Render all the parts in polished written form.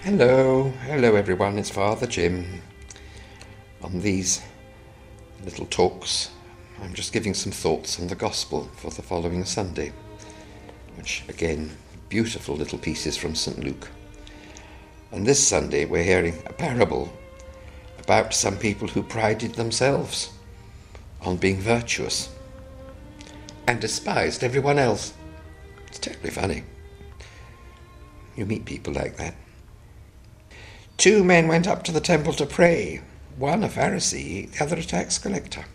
Hello everyone, it's Father Jim. On these little talks, I'm just giving some thoughts on the Gospel for the following Sunday, which again, beautiful little pieces from St. Luke. And this Sunday we're hearing a parable about some people who prided themselves on being virtuous and despised everyone else. It's terribly funny. You meet people like that. 2 men went up to the temple to pray, one a Pharisee, the other a tax collector.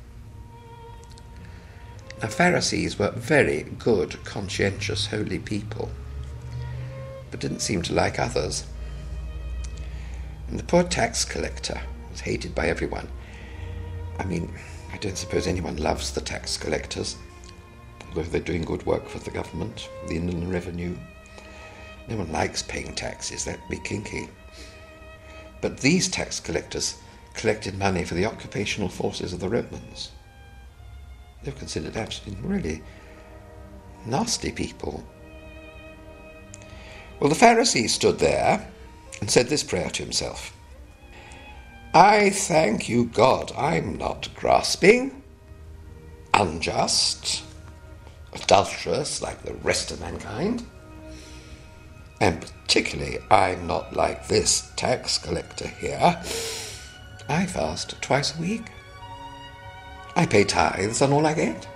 Now, Pharisees were very good, conscientious, holy people, but didn't seem to like others. And the poor tax collector was hated by everyone. I mean, I don't suppose anyone loves the tax collectors, although they're doing good work for the government, the Inland Revenue. No one likes paying taxes, that'd be kinky. But these tax collectors collected money for the occupational forces of the Romans. They were considered actually really nasty people. Well, the Pharisee stood there and said this prayer to himself. I thank you, God, I'm not grasping, unjust, adulterous like the rest of mankind. And particularly, I'm not like this tax collector here. I fast twice a week. I pay tithes on all I get.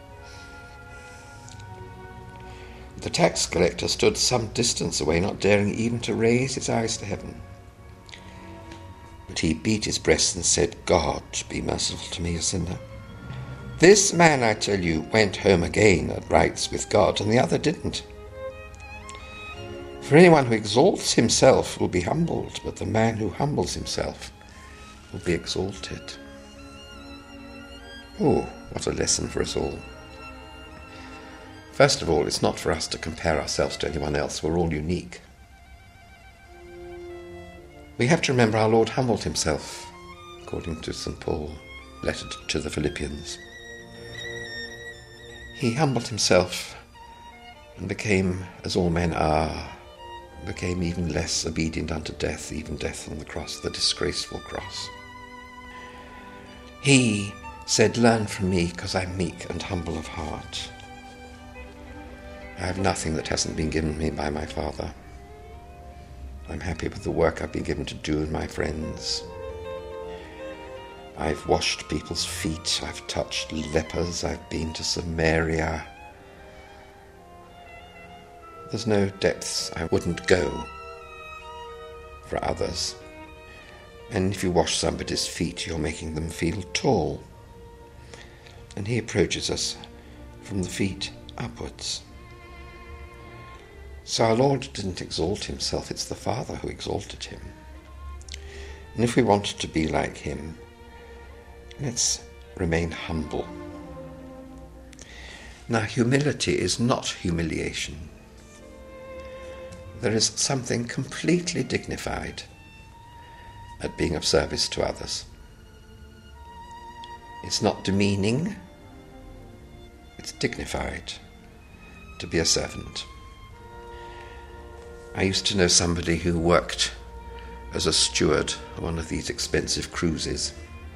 The tax collector stood some distance away, not daring even to raise his eyes to heaven. But he beat his breast and said, God, be merciful to me, a sinner. This man, I tell you, went home again at rights with God, and the other didn't. For anyone who exalts himself will be humbled, but the man who humbles himself will be exalted. Oh, what a lesson for us all. First of all, it's not for us to compare ourselves to anyone else. We're all unique. We have to remember our Lord humbled himself, according to St. Paul, letter to the Philippians. He humbled himself and became, as all men are, became even less obedient unto death, even death on the cross, the disgraceful cross. He said, learn from me, because I'm meek and humble of heart. I have nothing that hasn't been given me by my Father. I'm happy with the work I've been given to do with my friends. I've washed people's feet, I've touched lepers, I've been to Samaria. There's no depths I wouldn't go for others. And if you wash somebody's feet, you're making them feel tall. And he approaches us from the feet upwards. So our Lord didn't exalt himself, it's the Father who exalted him. And if we want to be like him, let's remain humble. Now, humility is not humiliation. There is something completely dignified at being of service to others. It's not demeaning, it's dignified to be a servant. I used to know somebody who worked as a steward on one of these expensive cruises.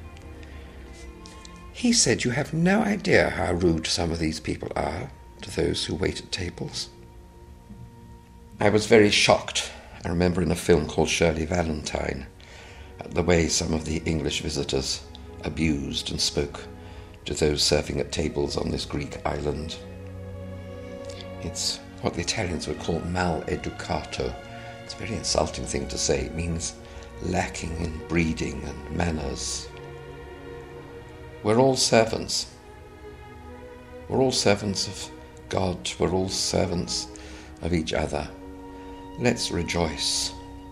He said, you have no idea how rude some of these people are to those who wait at tables. I was very shocked, I remember in a film called Shirley Valentine, at the way some of the English visitors abused and spoke to those serving at tables on this Greek island. It's what the Italians would call mal-educato. It's a very insulting thing to say. It means lacking in breeding and manners. We're all servants. We're all servants of God. We're all servants of each other. Let's rejoice.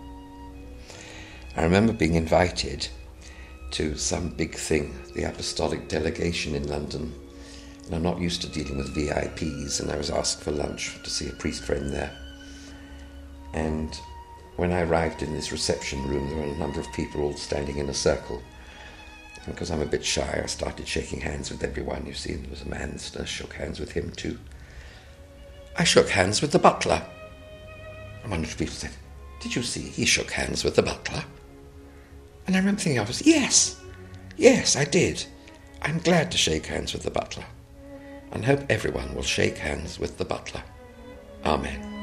I remember being invited to some big thing, the Apostolic Delegation in London. And I'm not used to dealing with VIPs, and I was asked for lunch to see a priest friend there. And when I arrived in this reception room, there were a number of people all standing in a circle. And because I'm a bit shy, I started shaking hands with everyone. You see, there was a man that I shook hands with him too. I shook hands with the butler. And one of the people said, Did you see he shook hands with the butler? And I remember thinking, yes, I did. I'm glad to shake hands with the butler, and hope everyone will shake hands with the butler. Amen.